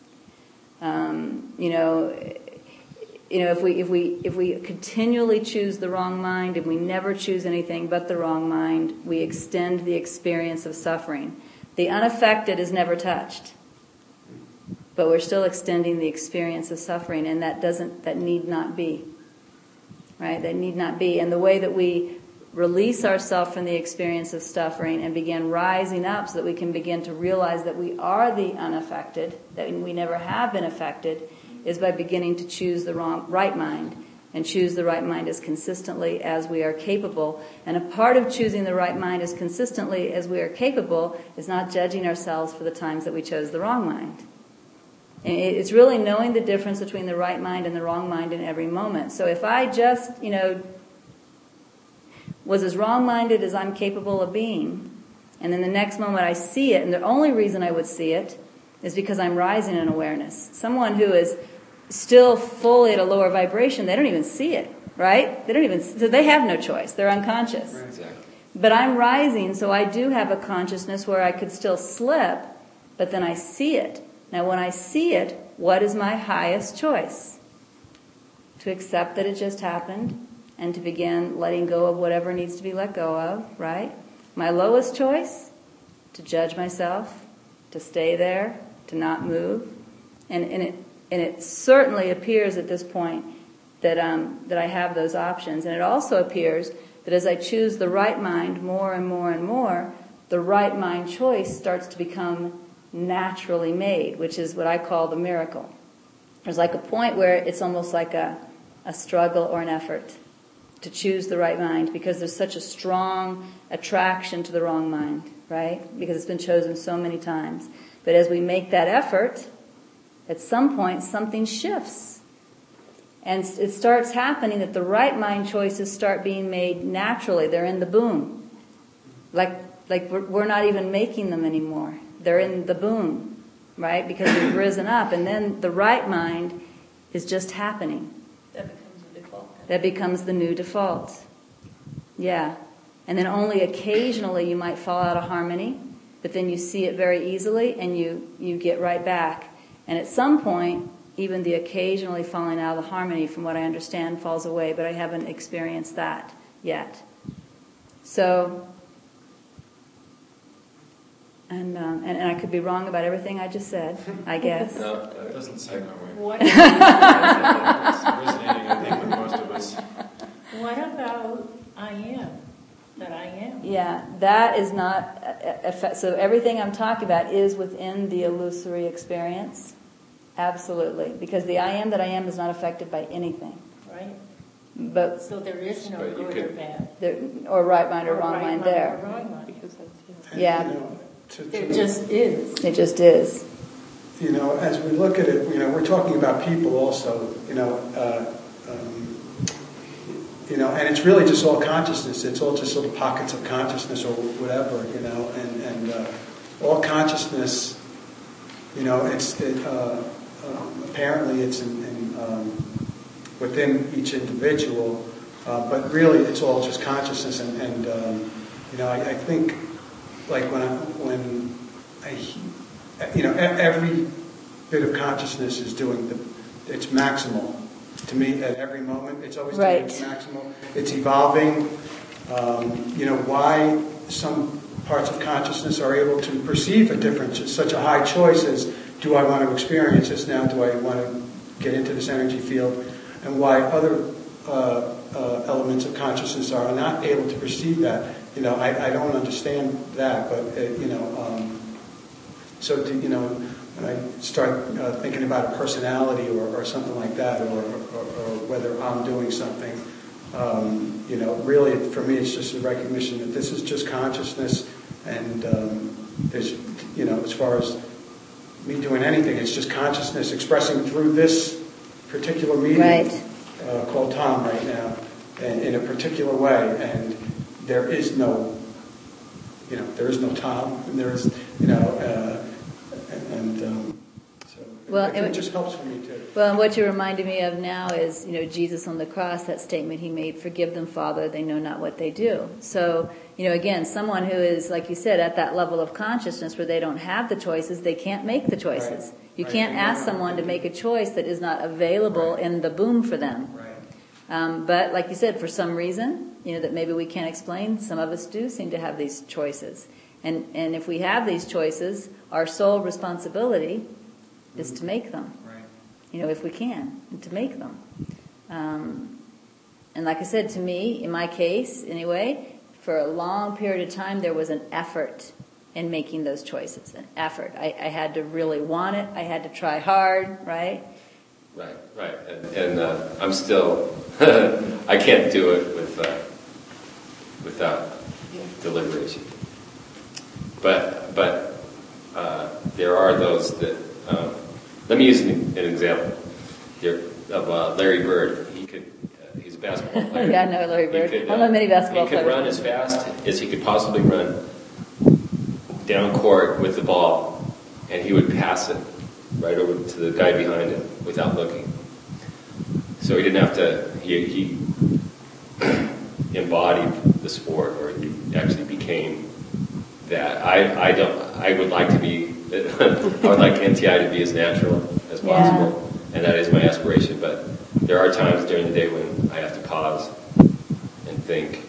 Um, you know... You know, if we if we if we continually choose the wrong mind and we never choose anything but the wrong mind, we extend the experience of suffering. The unaffected is never touched, but we're still extending the experience of suffering, and that doesn't that need not be. Right? That need not be. And the way that we release ourselves from the experience of suffering and begin rising up so that we can begin to realize that we are the unaffected, that we never have been affected, is by beginning to choose the wrong, right mind, and choose the right mind as consistently as we are capable. And a part of choosing the right mind as consistently as we are capable is not judging ourselves for the times that we chose the wrong mind. And it's really knowing the difference between the right mind and the wrong mind in every moment. So if I just, you know, was as wrong-minded as I'm capable of being, and then the next moment I see it, and the only reason I would see it is because I'm rising in awareness. Someone who is still fully at a lower vibration, they don't even see it, right? They don't even, so they have no choice. They're unconscious. Right. Exactly. But I'm rising, so I do have a consciousness where I could still slip, but then I see it. Now when I see it, what is my highest choice? To accept that it just happened and to begin letting go of whatever needs to be let go of, right? My lowest choice? To judge myself, to stay there, to not move. And, and it and it certainly appears at this point that um, that I have those options. And it also appears that as I choose the right mind more and more and more, the right mind choice starts to become naturally made, which is what I call the miracle. There's like a point where it's almost like a, a struggle or an effort to choose the right mind because there's such a strong attraction to the wrong mind, right? Because it's been chosen so many times. But as we make that effort, at some point something shifts. And it starts happening that the right mind choices start being made naturally. They're in the boom. Like like we're, we're not even making them anymore. They're in the boom, right? Because they've risen up. And then the right mind is just happening. That becomes the default. That becomes the new default. Yeah. And then only occasionally you might fall out of harmony, but then you see it very easily and you, you get right back. And at some point, even the occasionally falling out of the harmony, from what I understand, falls away, but I haven't experienced that yet. So, and, um, and and I could be wrong about everything I just said, I guess. No, it doesn't seem that way. What, It's resonating, I think, with most of us. what about I am? That I am? Yeah, that is not, uh, so everything I'm talking about is within the illusory experience. Absolutely. Because the I am that I am is not affected by anything. Right? But So there is no But you good could- or bad. there, or right mind or, Or wrong right mind mind there. or wrong mind. Because that's, Yeah. You know, to, to, There just is. It just is. you know, as we look at it, you know, we're talking about people also, you know, uh, um, you know, and it's really just all consciousness. It's all just sort of pockets of consciousness or whatever, you know, and, and uh, all consciousness, you know, it's it, uh, um, apparently it's in, in, um, within each individual, uh, but really it's all just consciousness. And, and um, you know, I, I think, like when I, when I, you know, every bit of consciousness is doing the, it's maximal. To me, at every moment, it's always doing its Right. maximal. It's evolving. Um, you know, why some parts of consciousness are able to perceive a difference. It's such a high choice as, do I want to experience this now? Do I want to get into this energy field? And why other uh, uh, elements of consciousness are not able to perceive that. You know, I, I don't understand that, but, uh, you know, um, so, to, you know, when I start uh, thinking about a personality or, or something like that, or, or, or whether I'm doing something, um, you know, really for me it's just a recognition that this is just consciousness, and um, there's, you know, as far as me doing anything, it's just consciousness expressing through this particular medium Right. uh, called Tom right now, and in a particular way, and there is no, you know, there is no Tom, and there is, you know. Uh, And um, so Well, it, it- it just helps for me too. Well, and what you're reminding me of now is, you know, Jesus on the cross, that statement he made, "Forgive them, Father, they know not what they do." So, you know, again, someone who is, like you said, at that level of consciousness where they don't have the choices, they can't make the choices. Right. You Right. can't They ask know someone to what make they a choice that is not available Right. in the boom for them. Right. Um, but like you said, for some reason, you know, that maybe we can't explain, some of us do seem to have these choices. And and if we have these choices, our sole responsibility is to make them. Right. You know, if we can, and to make them. Um, and like I said, to me, in my case, anyway, for a long period of time, there was an effort in making those choices, an effort. I, I had to really want it. I had to try hard, right? Right, right. And, and uh, I'm still, I can't do it with uh, without deliberation. But but uh, there are those that um, let me use an, an example here of uh, Larry Bird. He could, uh, he's a basketball player. Yeah, I know Larry Bird. Could, I know many basketball he could players. run as fast as he could possibly run down court with the ball, and he would pass it right over to the guy behind him without looking. So he didn't have to, he, he embodied the sport, or he actually became that. I, I don't, I would like to be, I would like N T I to be as natural as possible, yeah. And that is my aspiration, but there are times during the day when I have to pause and think,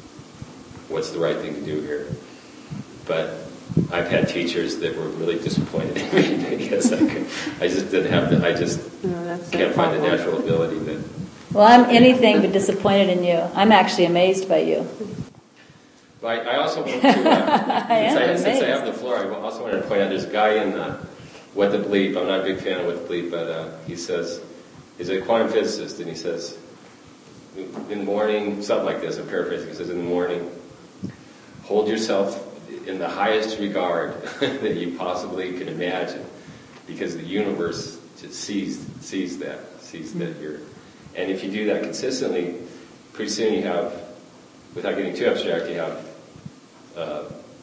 what's the right thing to do here? But I've had teachers that were really disappointed in me because I, could, I just didn't have the, I just no, can't find the natural ability that. Well, I'm anything but disappointed in you. I'm actually amazed by you. But I, I also want to, uh, I since, I, since I have the floor, I also wanted to point out there's a guy in uh, What the Bleep. I'm not a big fan of What the Bleep, but uh, he says, he's a quantum physicist, and he says, in the morning, something like this, I'm paraphrasing, he says, in the morning, hold yourself in the highest regard that you possibly can imagine, because the universe just sees sees that, sees mm-hmm. that you're, and if you do that consistently, pretty soon you have, without getting too abstract, you have uh,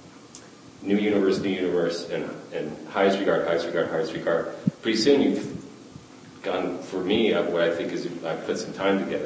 new universe, new universe, and and highest regard, highest regard, highest regard. Pretty soon you've gone, for me, what I think is I've put some time together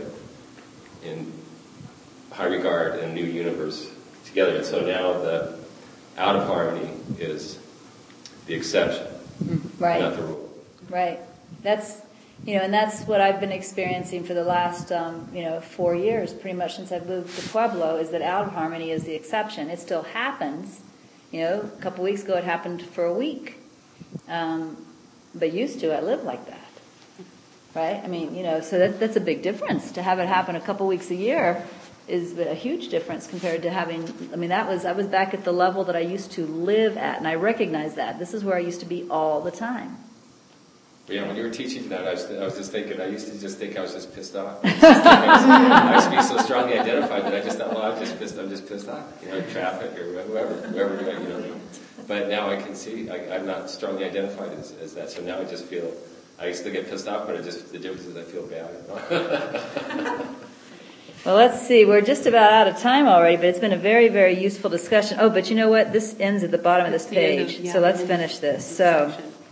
in high regard and new universe together, and so now the out of harmony is the exception, right. not the rule. Right. That's, you know, and that's what I've been experiencing for the last, um, you know, four years, pretty much since I've moved to Pueblo, is that out of harmony is the exception. It still happens. You know, a couple weeks ago it happened for a week. Um, but used to, I lived like that. Right? I mean, you know, so that, that's a big difference. To have it happen a couple weeks a year is a huge difference compared to having, I mean, that was, I was back at the level that I used to live at, and I recognize that. This is where I used to be all the time. Yeah, when you were teaching that, I was, I was just thinking, I used to just think I was just pissed off. I, just I used to be so strongly identified that I just thought, well, I'm just pissed, I'm just pissed off. You know, traffic or whoever, whoever, you know. But now I can see, I, I'm not strongly identified as, as that, so now I just feel, I used to get pissed off, but I just, the difference is I feel bad. Well, let's see. We're just about out of time already, but it's been a very, very useful discussion. Oh, but you know what? This ends at the bottom of this page, of, yeah, so let's finish this. So,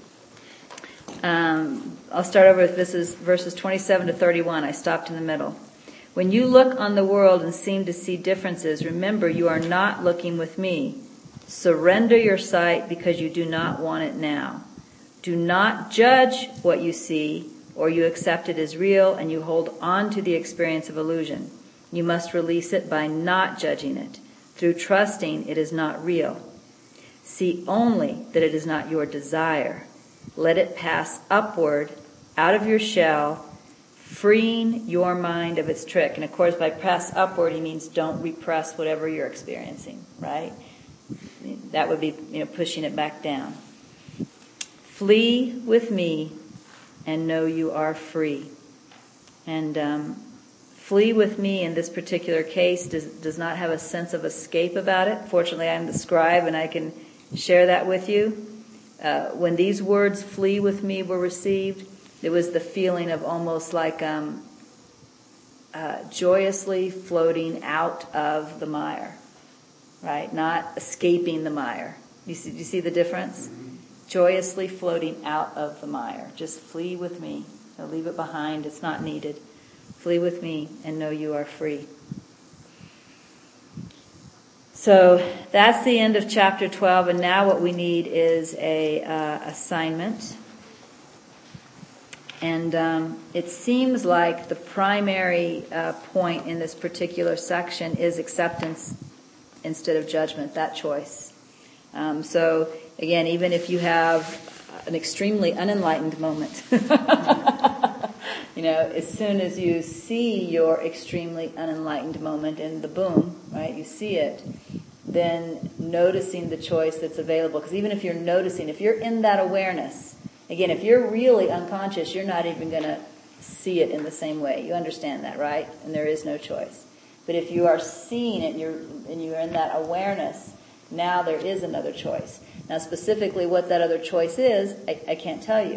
um, I'll start over with this is verses twenty-seven to thirty-one. I stopped in the middle. When you look on the world and seem to see differences, remember you are not looking with me. Surrender your sight because you do not want it now. Do not judge what you see, or you accept it as real and you hold on to the experience of illusion. You must release it by not judging it, through trusting it is not real. See only that it is not your desire. Let it pass upward out of your shell, freeing your mind of its trick. And of course, by press upward, he means don't repress whatever you're experiencing, right? That would be, you know, pushing it back down. Flee with me and know you are free. And um, flee with me in this particular case does, does not have a sense of escape about it. Fortunately, I'm the scribe and I can share that with you. Uh, when these words, flee with me, were received, it was the feeling of almost like um, uh, joyously floating out of the mire, right? Not escaping the mire. You see, you see the difference? Joyously floating out of the mire. Just flee with me. Don't leave it behind. It's not needed. Flee with me and know you are free. So that's the end of chapter twelve, and now what we need is a uh, assignment. And um, it seems like the primary uh, point in this particular section is acceptance instead of judgment, that choice. Um, so again, even if you have an extremely unenlightened moment, you know, as soon as you see your extremely unenlightened moment in the boom, right, you see it, then noticing the choice that's available. Because even if you're noticing, if you're in that awareness, again, if you're really unconscious, you're not even going to see it in the same way. You understand that, right? And there is no choice. But if you are seeing it and you're, and you're in that awareness, now there is another choice. Now specifically what that other choice is, I, I can't tell you.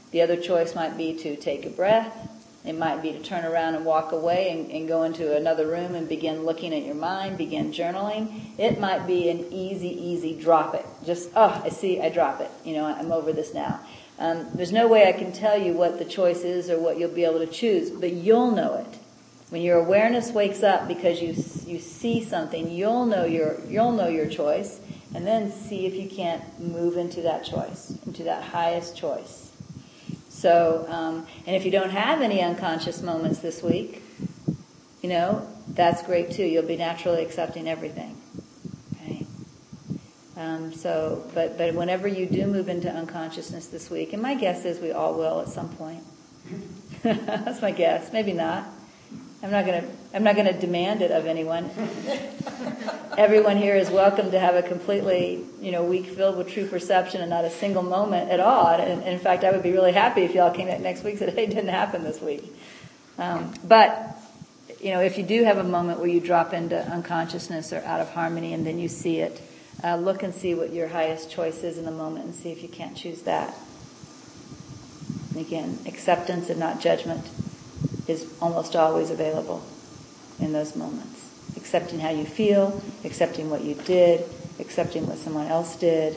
The other choice might be to take a breath. It might be to turn around and walk away and, and go into another room and begin looking at your mind, begin journaling. It might be an easy, easy drop it. Just, oh, I see, I drop it. You know, I'm over this now. Um, there's no way I can tell you what the choice is or what you'll be able to choose, but you'll know it. When your awareness wakes up because you you see something, you'll know your you'll know your choice, and then see if you can't move into that choice, into that highest choice. So, um, and if you don't have any unconscious moments this week, you know, that's great too. You'll be naturally accepting everything. Okay. Um, so, but but whenever you do move into unconsciousness this week, and my guess is we all will at some point. That's my guess. Maybe not. I'm not gonna. I'm not gonna demand it of anyone. Everyone here is welcome to have a completely, you know, week filled with true perception and not a single moment at all. And, and in fact, I would be really happy if y'all came back next week and said, "Hey, it didn't happen this week." Um, but you know, if you do have a moment where you drop into unconsciousness or out of harmony, and then you see it, uh, look and see what your highest choice is in the moment, and see if you can't choose that. And again, acceptance and not judgment is almost always available in those moments. Accepting how you feel, accepting what you did, accepting what someone else did.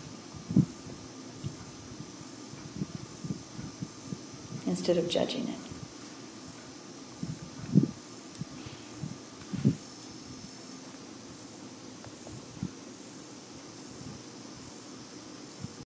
Instead of judging it.